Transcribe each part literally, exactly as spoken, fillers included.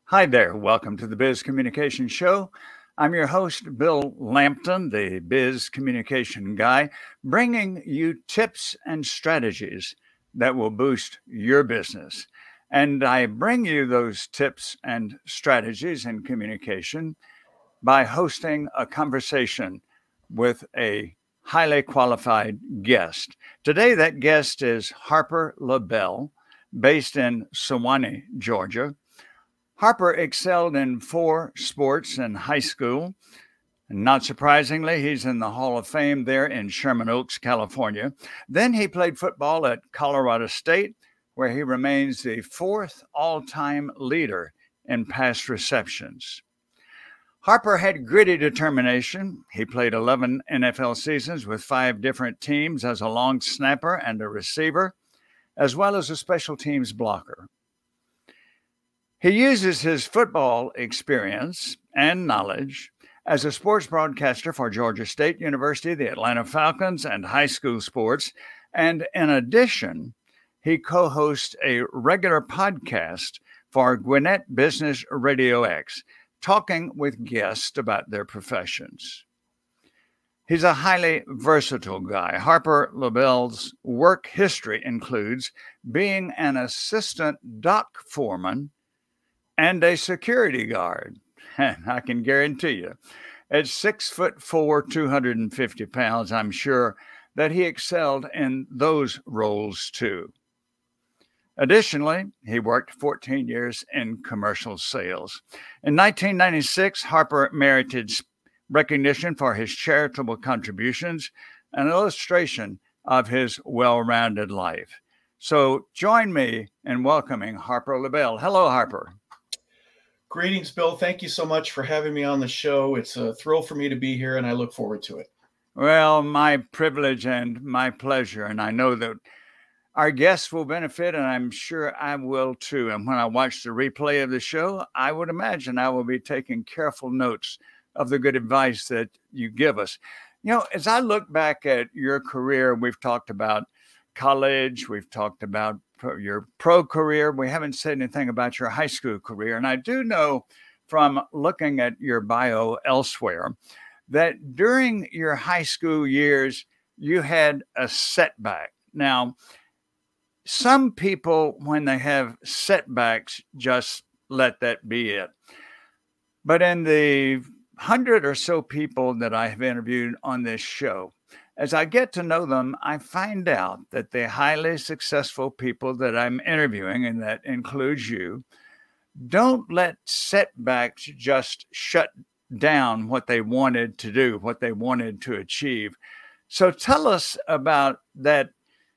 Hi there. Welcome to the Biz Communication Show. I'm your host, Bill Lampton, the Biz Communication Guy, bringing you tips and strategies that will boost your business. And I bring you those tips and strategies in communication by hosting a conversation with a highly qualified guest. Today, that guest is Harper LaBelle, based in Sewanee, Georgia. Harper excelled in four sports in high school. Not surprisingly, he's in the Hall of Fame there in Sherman Oaks, California. Then he played football at Colorado State, where he remains the fourth all-time leader in pass receptions. Harper had gritty determination. He played eleven N F L seasons with five different teams as a long snapper and a receiver, as well as a special teams blocker. He uses his football experience and knowledge as a sports broadcaster for Georgia State University, the Atlanta Falcons, and high school sports. And in addition, he co-hosts a regular podcast for Gwinnett Business Radio X, talking with guests about their professions. He's a highly versatile guy. Harper LaBelle's work history includes being an assistant dock foreman and a security guard. And I can guarantee you, at six foot four, two hundred fifty pounds, I'm sure that he excelled in those roles too. Additionally, he worked fourteen years in commercial sales. In nineteen ninety-six, Harper merited recognition for his charitable contributions, an illustration of his well-rounded life. So join me in welcoming Harper LaBelle. Hello, Harper. Greetings, Bill. Thank you so much for having me on the show. It's a thrill for me to be here, and I look forward to it. Well, my privilege and my pleasure, and I know that our guests will benefit, and I'm sure I will too. And when I watch the replay of the show, I would imagine I will be taking careful notes of the good advice that you give us. You know, as I look back at your career, we've talked about college, we've talked about your pro career. We haven't said anything about your high school career. And I do know from looking at your bio elsewhere that during your high school years, you had a setback. Now, some people, when they have setbacks, just let that be it. But in the hundred or so people that I have interviewed on this show, as I get to know them, I find out that the highly successful people that I'm interviewing, and that includes you, don't let setbacks just shut down what they wanted to do, what they wanted to achieve. So tell us about that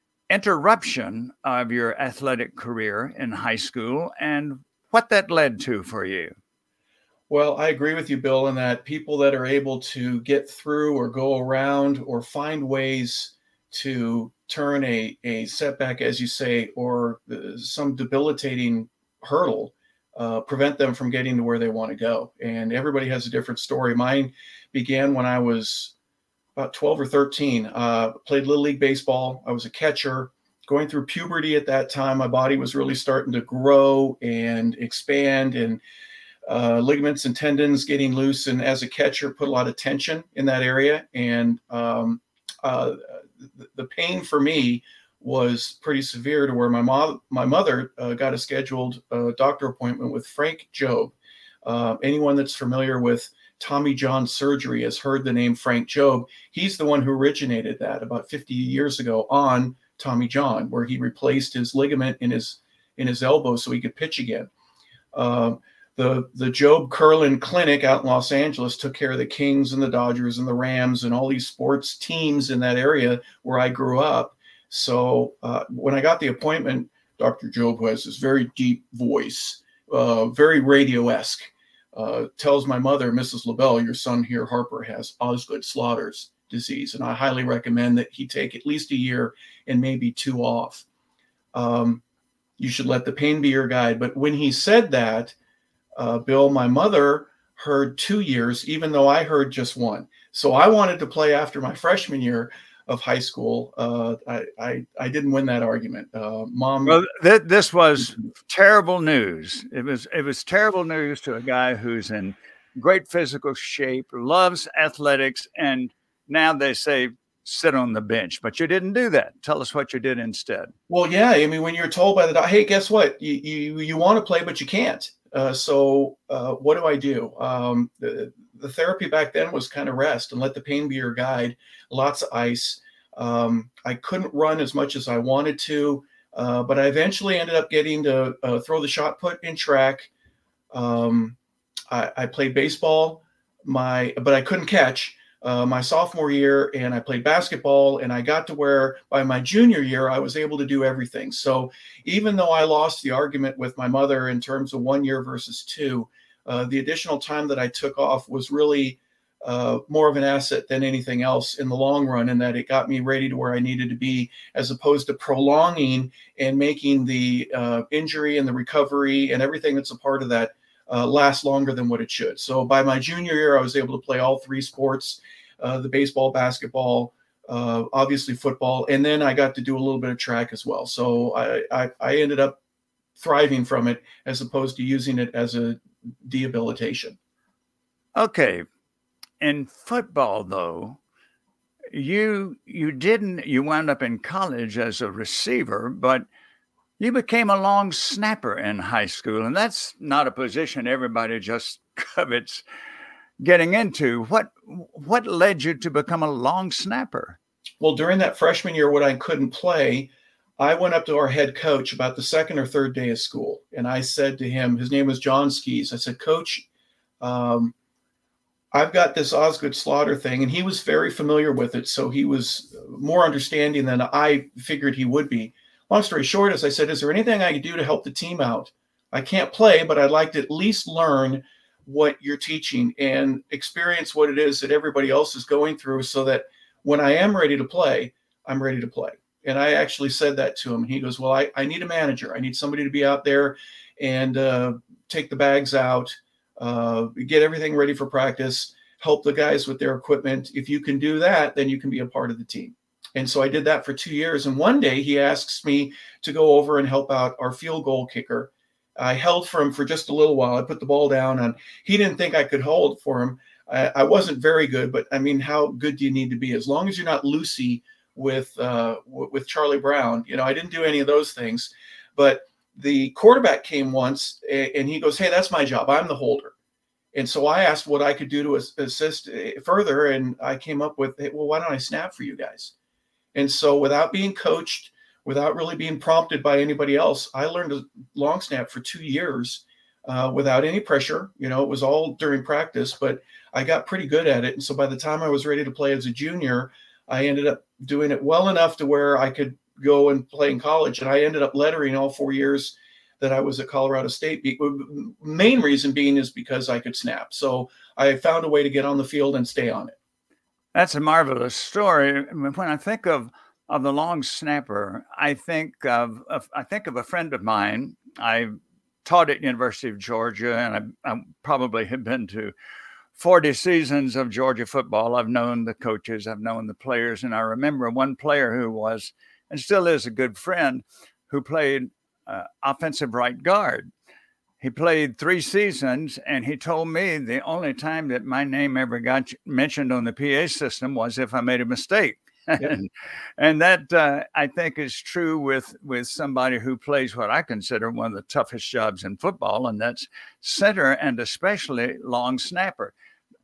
interruption of your athletic career in high school and what that led to for you. Well, I agree with you, Bill, in that people that are able to get through or go around or find ways to turn a, a setback, as you say, or uh, some debilitating hurdle, uh, prevent them from getting to where they want to go. And everybody has a different story. Mine began when I was about twelve or thirteen, uh, played Little League Baseball. I was a catcher. Going through puberty at that time, my body was really starting to grow and expand, and uh, ligaments and tendons getting loose. And as a catcher, put a lot of tension in that area. And um, uh, the, the pain for me was pretty severe to where my mom, my mother uh, got a scheduled uh, doctor appointment with Frank Jobe. Uh, anyone that's familiar with Tommy John surgery has heard the name Frank Jobe. He's the one who originated that about fifty years ago on Tommy John, where he replaced his ligament in his in his elbow so he could pitch again. Uh, the the Jobe Curlin Clinic out in Los Angeles took care of the Kings and the Dodgers and the Rams and all these sports teams in that area where I grew up. So uh, when I got the appointment, Doctor Jobe, who has this very deep voice, uh, very radio-esque, uh, tells my mother, Missus LaBelle, your son here, Harper, has Osgood-Schlatters disease, and I highly recommend that he take at least a year and maybe two off. Um, you should let the pain be your guide. But when he said that, uh, Bill, my mother heard two years, even though I heard just one. So I wanted to play after my freshman year. of high school, uh, I, I I didn't win that argument. Uh, Mom, Well, th- this was terrible news. It was it was terrible news to a guy who's in great physical shape, loves athletics, and now they say sit on the bench. But you didn't do that. Tell us what you did instead. well, yeah, I mean, when you're told by the doc, hey, guess what? You you you want to play, but you can't. Uh, so uh, what do I do? Um, the, the therapy back then was kind of rest and let the pain be your guide. Lots of ice. Um, I couldn't run as much as I wanted to, uh, but I eventually ended up getting to uh, throw the shot put in track. Um, I, I played baseball, my but I couldn't catch uh, my sophomore year, and I played basketball, and I got to where by my junior year I was able to do everything. So even though I lost the argument with my mother in terms of one year versus two, uh, the additional time that I took off was really uh, more of an asset than anything else in the long run, in that it got me ready to where I needed to be, as opposed to prolonging and making the uh, injury and the recovery and everything that's a part of that uh, last longer than what it should. So by my junior year, I was able to play all three sports, uh, the baseball, basketball, uh, obviously football, and then I got to do a little bit of track as well. So I, I, I ended up thriving from it as opposed to using it as a debilitation. Okay. In football, though, you you didn't you wound up in college as a receiver, but you became a long snapper in high school, and that's not a position everybody just covets getting into. What what led you to become a long snapper? Well, during that freshman year when I couldn't play, I went up to our head coach about the second or third day of school, and I said to him, his name was John Skees. I said, Coach, um, I've got this Osgood Slaughter thing, and he was very familiar with it, so he was more understanding than I figured he would be. Long story short, as I said, is there anything I can do to help the team out? I can't play, but I'd like to at least learn what you're teaching and experience what it is that everybody else is going through, so that when I am ready to play, I'm ready to play. And I actually said that to him. And he goes, well, I, I need a manager. I need somebody to be out there and uh, take the bags out, uh, get everything ready for practice, help the guys with their equipment. If you can do that, then you can be a part of the team. And so I did that for two years. And one day he asks me to go over and help out our field goal kicker. I held for him for just a little while. I put the ball down, and he didn't think I could hold for him. I, I wasn't very good, but I mean, how good do you need to be? As long as you're not Lucy with uh, w- with Charlie Brown, you know, I didn't do any of those things. But the quarterback came once, and, and he goes, hey, that's my job. I'm the holder. And so I asked what I could do to assist further, and I came up with, hey, well, why don't I snap for you guys? And so without being coached, without really being prompted by anybody else, I learned a long snap for two years uh, without any pressure. You know, it was all during practice, but I got pretty good at it. And so by the time I was ready to play as a junior, I ended up doing it well enough to where I could go and play in college. And I ended up lettering all four years that I was at Colorado State. The main reason being is because I could snap. So I found a way to get on the field and stay on it. That's a marvelous story. When I think of of the long snapper, I think of, of I think of a friend of mine. I taught at University of Georgia, and I, I probably have been to forty seasons of Georgia football. I've known the coaches, I've known the players, and I remember one player who was and still is a good friend who played uh, offensive right guard. He played three seasons, and he told me the only time that my name ever got mentioned on the P A system was if I made a mistake. Yep. and, and that, uh, I think, is true with, with somebody who plays what I consider one of the toughest jobs in football, and that's center and especially long snapper.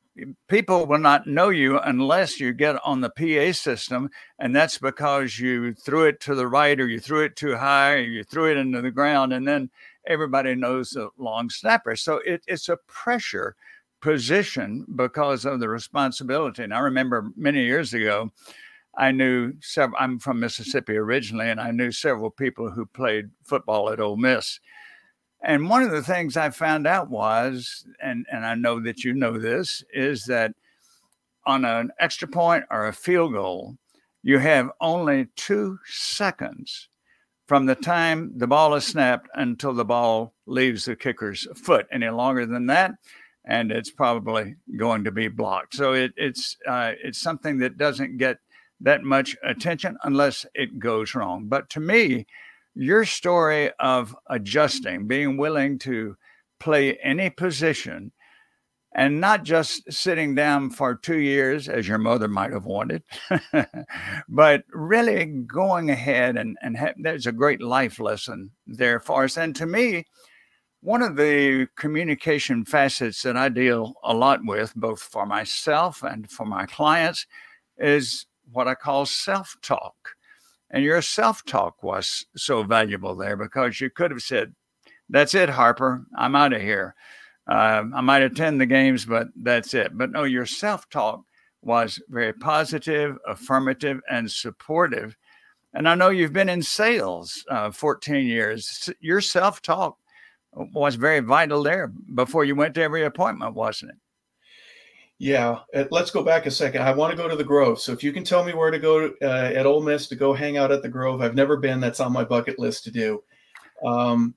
People will not know you unless you get on the P A system, and that's because you threw it to the right, or you threw it too high, or you threw it into the ground, and then everybody knows the long snapper. So it, it's a pressure position because of the responsibility. And I remember many years ago, I knew several, I'm from Mississippi originally, and I knew several people who played football at Ole Miss. And one of the things I found out was, and, and I know that you know this, is that on an extra point or a field goal, you have only two seconds from the time the ball is snapped until the ball leaves the kicker's foot. Any longer than that, and it's probably going to be blocked. So it, it's uh, it's something that doesn't get that much attention unless it goes wrong. But to me, your story of adjusting, being willing to play any position, and not just sitting down for two years, as your mother might have wanted, but really going ahead and, and ha- there's a great life lesson there for us. And to me, one of the communication facets that I deal a lot with, both for myself and for my clients, is what I call self-talk. And your self-talk was so valuable there because you could have said, that's it, Harper, I'm out of here. Uh, I might attend the games, but that's it. But no, your self-talk was very positive, affirmative, and supportive. And I know you've been in sales uh, fourteen years. Your self-talk was very vital there before you went to every appointment, wasn't it? Yeah. Uh, Let's go back a second. I want to go to the Grove. So if you can tell me where to go uh, at Ole Miss to go hang out at the Grove, I've never been. That's on my bucket list to do. Um,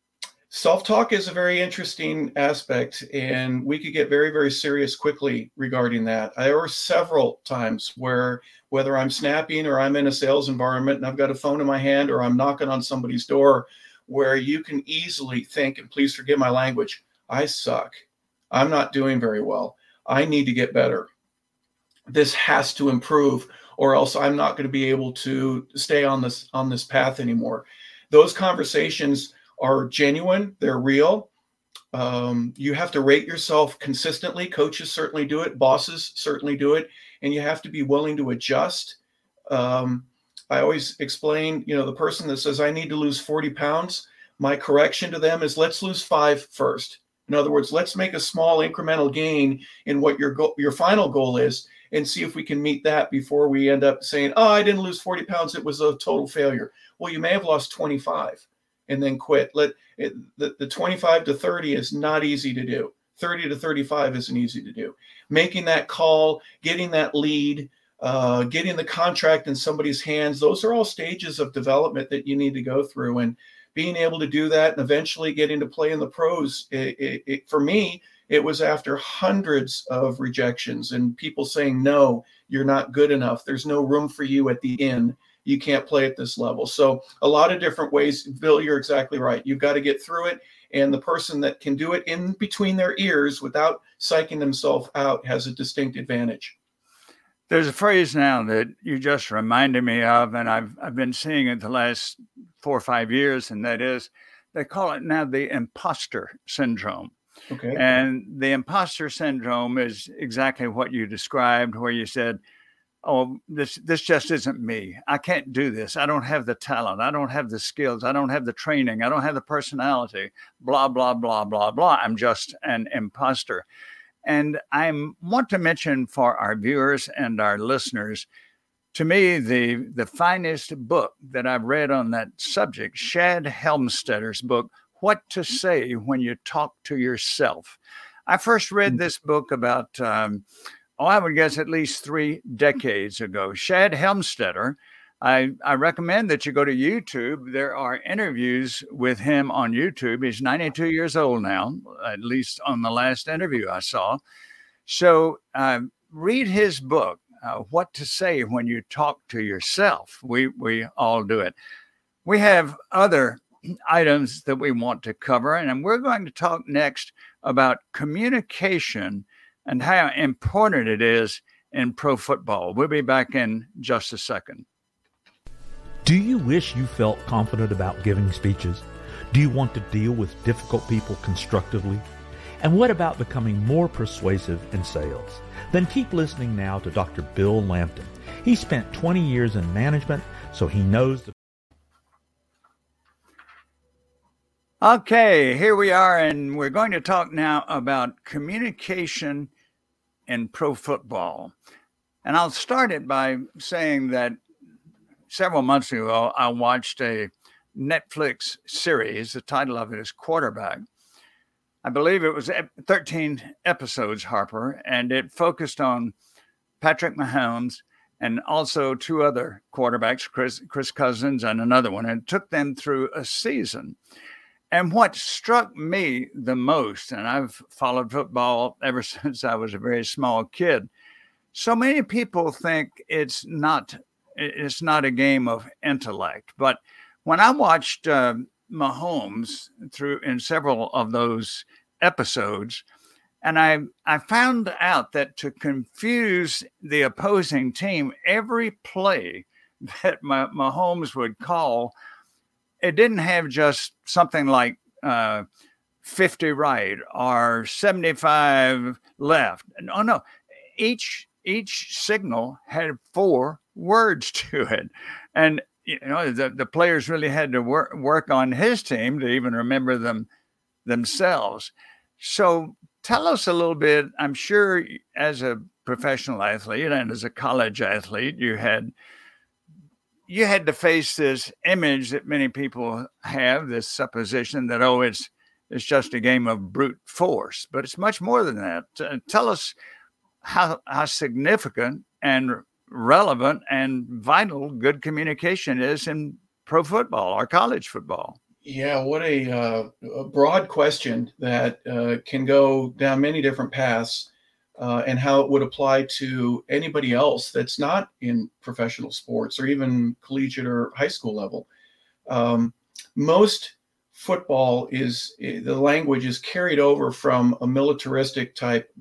Self-talk is a very interesting aspect, and we could get very, very serious quickly regarding that. There were several times where, whether I'm snapping or I'm in a sales environment and I've got a phone in my hand or I'm knocking on somebody's door, where you can easily think, and please forgive my language, I suck. I'm not doing very well. I need to get better. This has to improve, or else I'm not going to be able to stay on this on this path anymore. Those conversations are genuine, they're real. Um, you have to rate yourself consistently. Coaches certainly do it, bosses certainly do it, and you have to be willing to adjust. Um, I always explain, you know, the person that says, I need to lose forty pounds, my correction to them is let's lose five first. In other words, let's make a small incremental gain in what your goal, your final goal is, and see if we can meet that before we end up saying, oh, I didn't lose forty pounds, it was a total failure. Well, you may have lost twenty-five. And then quit. Let it, the, the twenty-five to thirty is not easy to do. thirty to thirty-five isn't easy to do. Making that call, getting that lead, uh, getting the contract in somebody's hands, those are all stages of development that you need to go through. And being able to do that and eventually getting to play in the pros, it, it, it, for me, it was after hundreds of rejections and people saying, no, you're not good enough. There's no room for you at the inn. You can't play at this level. So a lot of different ways. Bill, you're exactly right. You've got to get through it. And the person that can do it in between their ears without psyching themselves out has a distinct advantage. There's a phrase now that you just reminded me of, and I've I've been seeing it the last four or five years, and that is, they call it now the imposter syndrome. Okay. And the imposter syndrome is exactly what you described, where you said, oh, this this just isn't me. I can't do this. I don't have the talent. I don't have the skills. I don't have the training. I don't have the personality, blah, blah, blah, blah, blah. I'm just an imposter. And I want to mention for our viewers and our listeners, to me, the, the finest book that I've read on that subject, Shad Helmstetter's book, What to Say When You Talk to Yourself. I first read this book about um, oh, I would guess at least three decades ago. Shad Helmstetter, I, I recommend that you go to YouTube. There are interviews with him on YouTube. He's ninety-two years old now, at least on the last interview I saw. So uh, read his book, uh, What to Say When You Talk to Yourself. We, we all do it. We have other items that we want to cover, and we're going to talk next about communication and how important it is in pro football. We'll be back in just a second. Do you wish you felt confident about giving speeches? Do you want to deal with difficult people constructively? And what about becoming more persuasive in sales? Then keep listening now to Doctor Bill Lampton. He spent twenty years in management, so he knows the Okay, here we are, and we're going to talk now about communication in pro football. And I'll start it by saying that several months ago, I watched a Netflix series. The title of it is Quarterback. I believe it was thirteen episodes, Harper, and it focused on Patrick Mahomes and also two other quarterbacks, Chris, Chris Cousins and another one, and took them through a season. And what struck me the most, and I've followed football ever since I was a very small kid, So many people think it's not it's not a game of intellect, but when I watched uh, Mahomes through in several of those episodes, and I I found out that to confuse the opposing team, every play that Mah- Mahomes would call, it didn't have just something like uh, fifty right or seventy-five left. No, no. Each each signal had four words to it. And you know, the, the players really had to work work on his team to even remember them themselves. So tell us a little bit. I'm sure as a professional athlete and as a college athlete, you had you had to face this image that many people have, this supposition that, oh, it's it's just a game of brute force, but it's much more than that. Uh, tell us how how significant and relevant and vital good communication is in pro football or college football. Yeah, what a, uh, a broad question that uh, can go down many different paths, uh, and how it would apply to anybody else that's not in professional sports or even collegiate or high school level. Um, most football is the language is carried over from a militaristic type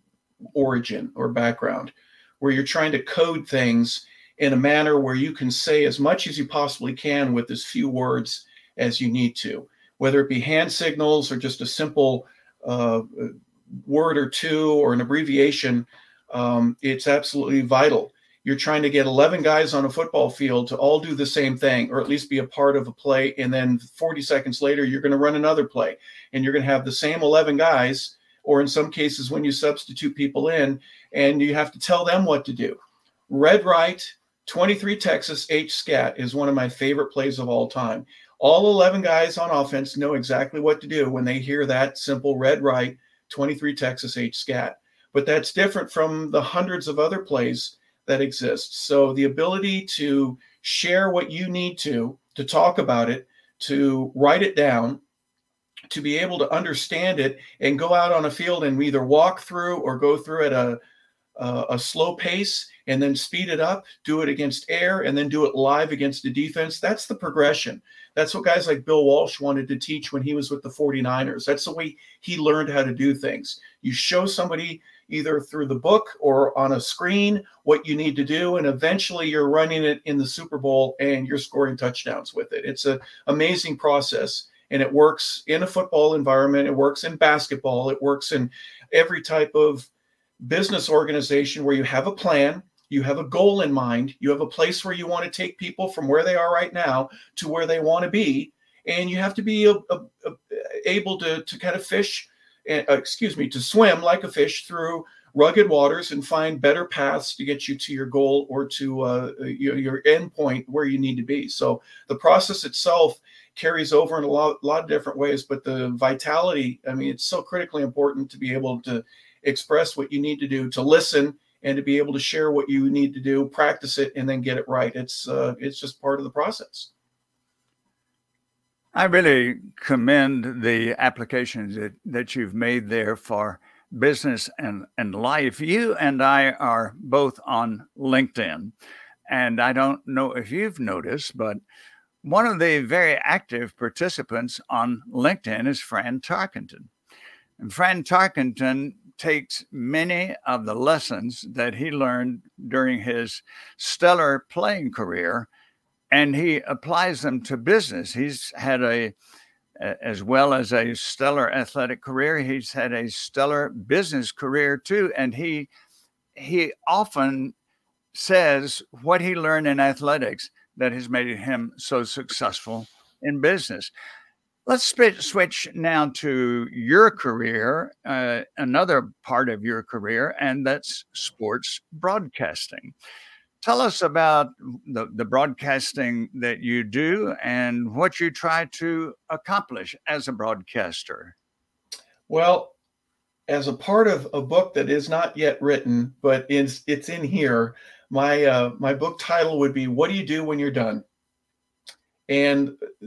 origin or background, where you're trying to code things in a manner where you can say as much as you possibly can with as few words as you need to, whether it be hand signals or just a simple uh, word or two or an abbreviation. Um, it's absolutely vital. You're trying to get eleven guys on a football field to all do the same thing, or at least be a part of a play. And then forty seconds later, you're going to run another play, and you're going to have the same eleven guys, or in some cases, when you substitute people in, and you have to tell them what to do. Red right, twenty-three Texas, H scat is one of my favorite plays of all time. All eleven guys on offense know exactly what to do when they hear that simple red right, twenty-three Texas, H scat. But that's different from the hundreds of other plays that exist. So the ability to share what you need to, to talk about it, to write it down, to be able to understand it and go out on a field and either walk through or go through at a, a, a slow pace and then speed it up, do it against air, and then do it live against the defense. That's the progression. That's what guys like Bill Walsh wanted to teach when he was with the forty-niners. That's the way he learned how to do things. You show somebody either through the book or on a screen what you need to do, and eventually you're running it in the Super Bowl and you're scoring touchdowns with it. It's an amazing process, and it works in a football environment. It works in basketball. It works in every type of business organization where you have a plan, you have a goal in mind, you have a place where you want to take people from where they are right now to where they want to be, and you have to be a, a, a, able to, to kind of fish, uh, excuse me, to swim like a fish through rugged waters and find better paths to get you to your goal or to uh, your, your end point where you need to be. So the process itself carries over in a lot, lot of different ways, but the vitality, I mean, it's so critically important to be able to express what you need to do, to listen, and to be able to share what you need to do, practice it, and then get it right. It's uh, it's just part of the process. I really commend the applications that, that you've made there for business and, and life. You and I are both on LinkedIn, and I don't know if you've noticed, but one of the very active participants on LinkedIn is Fran Tarkenton. And Fran Tarkenton takes many of the lessons that he learned during his stellar playing career, and he applies them to business. He's had a, as well as a stellar athletic career, he's had a stellar business career too. And he, he often says what he learned in athletics that has made him so successful in business. Let's switch now to your career, uh, another part of your career, and that's sports broadcasting. Tell us about the, the broadcasting that you do and what you try to accomplish as a broadcaster. Well, as a part of a book that is not yet written, but it's, it's in here, my uh, my book title would be, "What Do You Do When You're Done?" And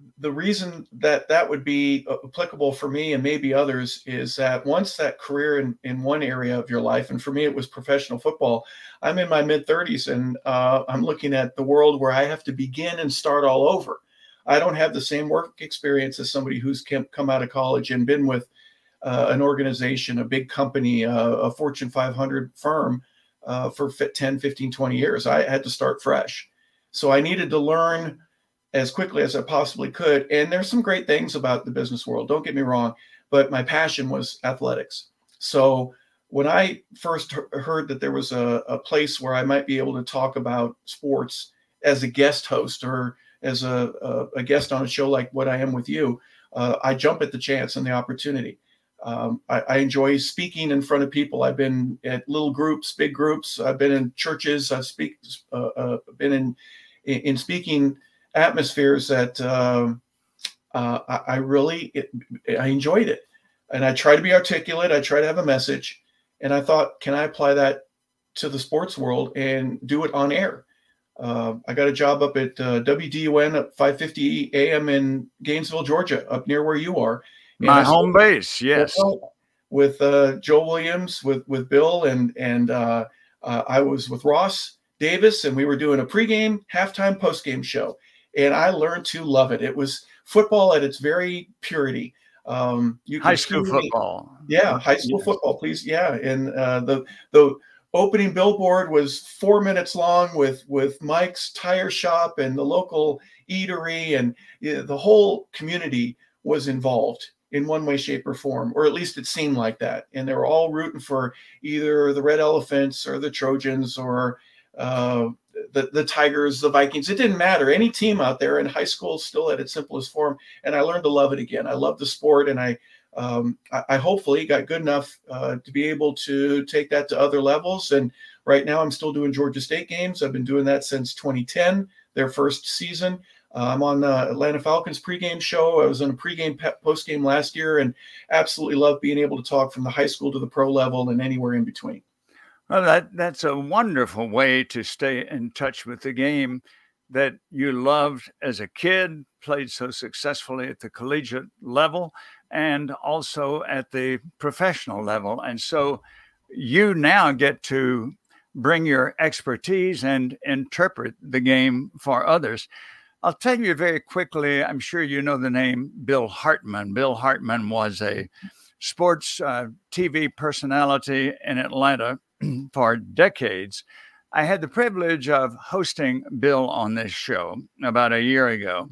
the reason that that would be applicable for me and maybe others is that once that career in, in one area of your life, and for me, it was professional football, I'm in my mid thirties and uh, I'm looking at the world where I have to begin and start all over. I don't have the same work experience as somebody who's come out of college and been with uh, an organization, a big company, uh, a Fortune five hundred firm uh, for ten, fifteen, twenty years. I had to start fresh. So I needed to learn as quickly as I possibly could. And there's some great things about the business world, don't get me wrong, but my passion was athletics. So when I first heard that there was a, a place where I might be able to talk about sports as a guest host or as a, a, a guest on a show like what I am with you, uh, I jump at the chance and the opportunity. Um, I, I enjoy speaking in front of people. I've been at little groups, big groups. I've been in churches. I've speak, uh, uh, been in, in speaking atmospheres that um, uh, I, I really, it, I enjoyed it. And I try to be articulate. I try to have a message. And I thought, can I apply that to the sports world and do it on air? Uh, I got a job up at uh, W D U N at five fifty A M in Gainesville, Georgia, up near where you are. And My home base, yes. With uh, Joe Williams, with with Bill, and and uh, uh, I was with Ross Davis, and we were doing a pregame, halftime, postgame show. And I learned to love it. It was football at its very purity. Um, you high school football. Yeah, high school yes. football, please. Yeah, and uh, the the opening billboard was four minutes long with with Mike's Tire Shop and the local eatery, and you know, the whole community was involved in one way, shape, or form, or at least it seemed like that. And they were all rooting for either the Red Elephants or the Trojans or uh, the, the Tigers, the Vikings. It didn't matter. Any team out there in high school still at its simplest form. And I learned to love it again. I love the sport. And I, um, I, I hopefully got good enough uh, to be able to take that to other levels. And right now I'm still doing Georgia State games. I've been doing that since twenty ten, their first season. Uh, I'm on the Atlanta Falcons pregame show. I was on a pregame, postgame last year, and absolutely love being able to talk from the high school to the pro level and anywhere in between. Well, that that's a wonderful way to stay in touch with the game that you loved as a kid, played so successfully at the collegiate level, and also at the professional level. And so you now get to bring your expertise and interpret the game for others. I'll tell you very quickly, I'm sure you know the name Bill Hartman. Bill Hartman was a sports uh, T V personality in Atlanta for decades. I had the privilege of hosting Bill on this show about a year ago.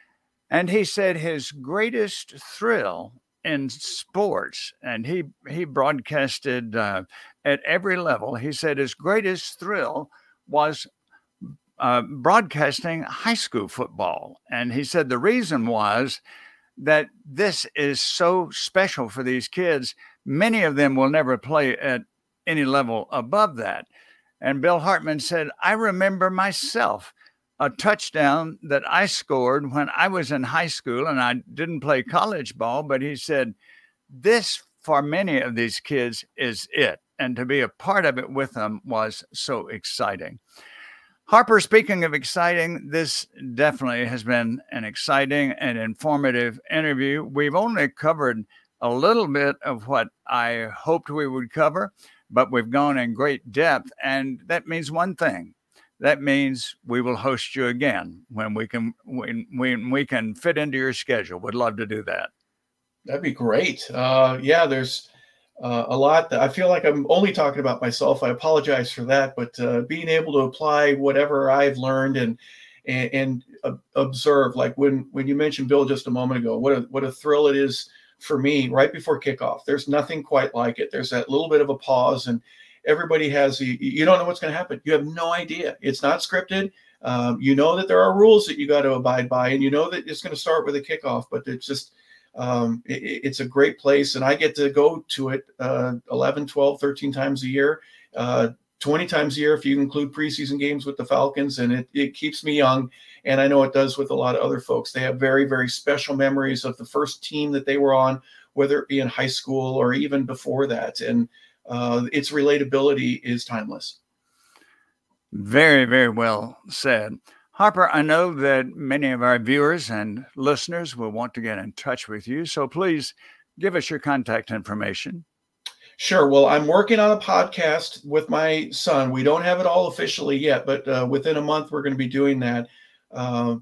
And he said his greatest thrill in sports, and he, he broadcasted uh, at every level, he said his greatest thrill was Uh, broadcasting high school football. And he said the reason was that this is so special for these kids. Many of them will never play at any level above that. And Bill Hartman said, I remember myself a touchdown that I scored when I was in high school, and I didn't play college ball, but he said, this for many of these kids is it. And to be a part of it with them was so exciting. Harper, speaking of exciting, this definitely has been an exciting and informative interview. We've only covered a little bit of what I hoped we would cover, but we've gone in great depth. And that means one thing. That means we will host you again when we can, when, when we can fit into your schedule. Would love to do that. That'd be great. Uh, yeah, there's Uh, a lot that I feel like I'm only talking about myself. I apologize for that, but uh, being able to apply whatever I've learned and and, and uh, observe, like when when you mentioned Bill just a moment ago, what a what a thrill it is for me right before kickoff. There's nothing quite like it. There's that little bit of a pause, and everybody has you, you don't know what's going to happen. You have no idea. It's not scripted. Um, you know that there are rules that you got to abide by, and you know that it's going to start with a kickoff, but it's just Um, it, it's a great place, and I get to go to it uh, eleven, twelve, thirteen times a year, uh, twenty times a year if you include preseason games with the Falcons, and it, it keeps me young, and I know it does with a lot of other folks. They have very, very special memories of the first team that they were on, whether it be in high school or even before that, and uh, its relatability is timeless. Very, very well said. Harper, I know that many of our viewers and listeners will want to get in touch with you, so please give us your contact information. Sure. Well, I'm working on a podcast with my son. We don't have it all officially yet, but uh, within a month, we're going to be doing that. Uh,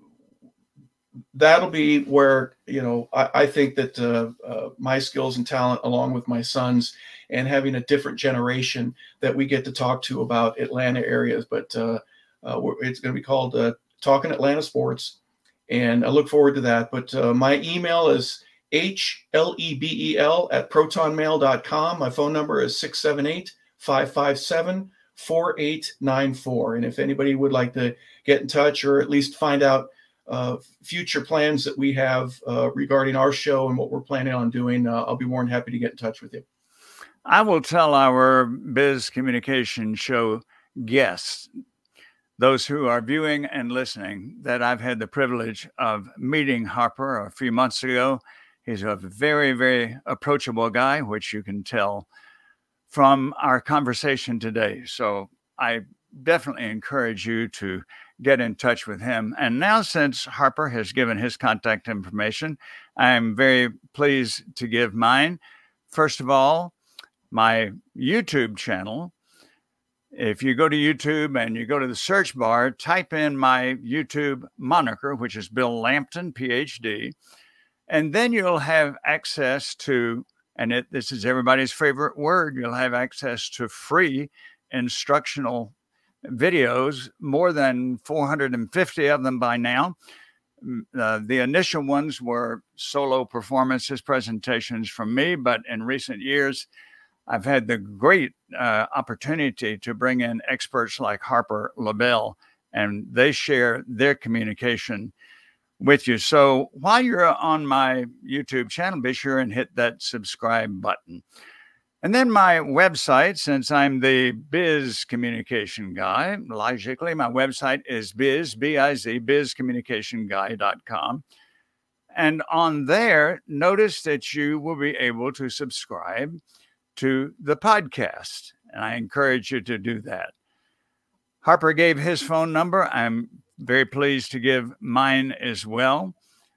that'll be where, you know, I, I think that uh, uh, my skills and talent, along with my son's, and having a different generation that we get to talk to about Atlanta areas. But uh, uh, it's going to be called uh, Talking Atlanta Sports. And I look forward to that. But uh, my email is H L E B E L at proton mail dot com. My phone number is six seven eight, five five seven, four eight nine four. And if anybody would like to get in touch or at least find out uh, future plans that we have uh, regarding our show and what we're planning on doing, uh, I'll be more than happy to get in touch with you. I will tell our Biz Communication Show guests, those who are viewing and listening, that I've had the privilege of meeting Harper a few months ago. He's a very, very approachable guy, which you can tell from our conversation today. So I definitely encourage you to get in touch with him. And now, since Harper has given his contact information, I'm very pleased to give mine. First of all, my YouTube channel. If you go to YouTube and you go to the search bar, type in my YouTube moniker, which is Bill Lampton, P H D. And then you'll have access to, and it, this is everybody's favorite word, you'll have access to free instructional videos, more than four hundred fifty of them by now. Uh, the initial ones were solo performances, presentations from me, but in recent years, I've had the great uh, opportunity to bring in experts like Harper LaBelle, and they share their communication with you. So while you're on my YouTube channel, be sure and hit that subscribe button. And then my website, since I'm the Biz Communication Guy, logically, my website is biz, B I Z, biz communication guy dot com. And on there, notice that you will be able to subscribe to the podcast. And I encourage you to do that. Harper gave his phone number. I'm very pleased to give mine as well.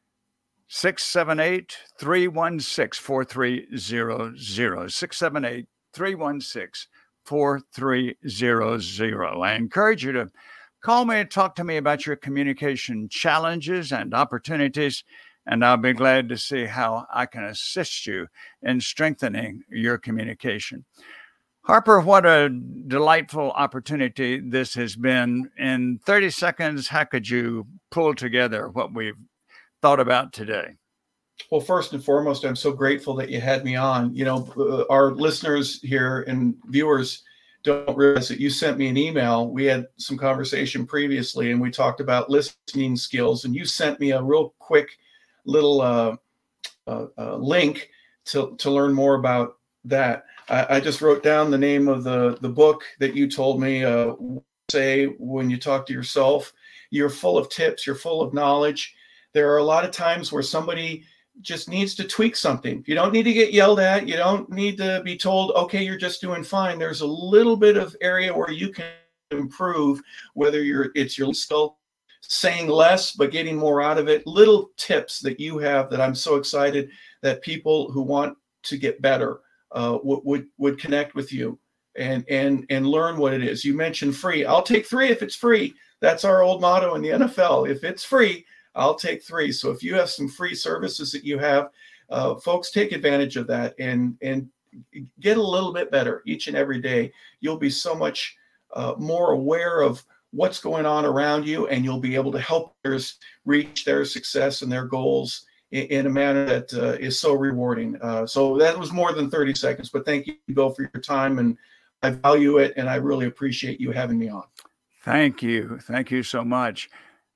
six seven eight, three one six, four three zero zero. six seven eight, three one six, four three zero zero. I encourage you to call me and talk to me about your communication challenges and opportunities, and I'll be glad to see how I can assist you in strengthening your communication. Harper, what a delightful opportunity this has been. In thirty seconds, how could you pull together what we've thought about today? Well, first and foremost, I'm so grateful that you had me on. You know, uh, our listeners here and viewers don't realize that you sent me an email. We had some conversation previously, and we talked about listening skills, and you sent me a real quick little uh, uh, uh, link to, to learn more about that. I, I just wrote down the name of the, the book that you told me, uh, say when you talk to yourself. You're full of tips, you're full of knowledge. There are a lot of times where somebody just needs to tweak something. You don't need to get yelled at. You don't need to be told, okay, you're just doing fine. There's a little bit of area where you can improve, whether you're it's your skill, saying less but getting more out of it. Little tips that you have that I'm so excited that people who want to get better uh, would, would would connect with you and and and learn what it is. You mentioned free. I'll take three if it's free. That's our old motto in the N F L. If it's free, I'll take three. So if you have some free services that you have, uh, folks, take advantage of that and and get a little bit better each and every day. You'll be so much uh, more aware of what's going on around you, and you'll be able to help others reach their success and their goals in, in a manner that uh, is so rewarding. Uh, so that was more than thirty seconds, but thank you, Bill, for your time, and I value it, and I really appreciate you having me on. Thank you. Thank you so much.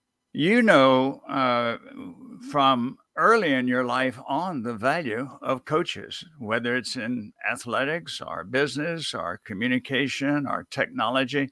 You know, uh, from early in your life on, the value of coaches, whether it's in athletics or business or communication or technology.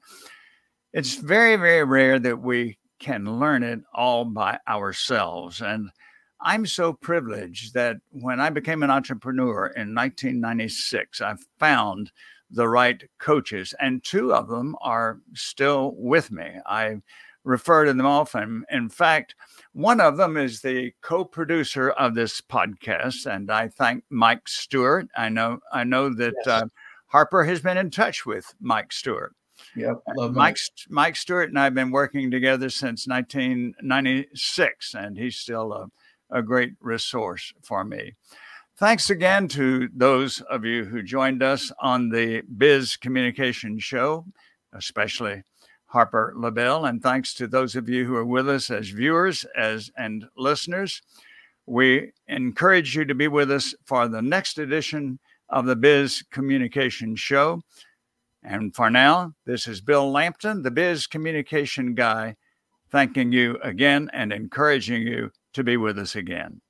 It's very, very rare that we can learn it all by ourselves. And I'm so privileged that when I became an entrepreneur in nineteen ninety-six, I found the right coaches, and two of them are still with me. I refer to them often. In fact, one of them is the co-producer of this podcast, and I thank Mike Stewart. I know I know that Yes. uh, Harper has been in touch with Mike Stewart. Yep, love Mike, Mike. Mike Stewart and I have been working together since nineteen ninety-six, and he's still a, a great resource for me. Thanks again to those of you who joined us on the Biz Communication Show, especially Harper LaBelle, and thanks to those of you who are with us as viewers as and listeners. We encourage you to be with us for the next edition of the Biz Communication Show. And for now, this is Bill Lampton, the Biz Communication Guy, thanking you again and encouraging you to be with us again.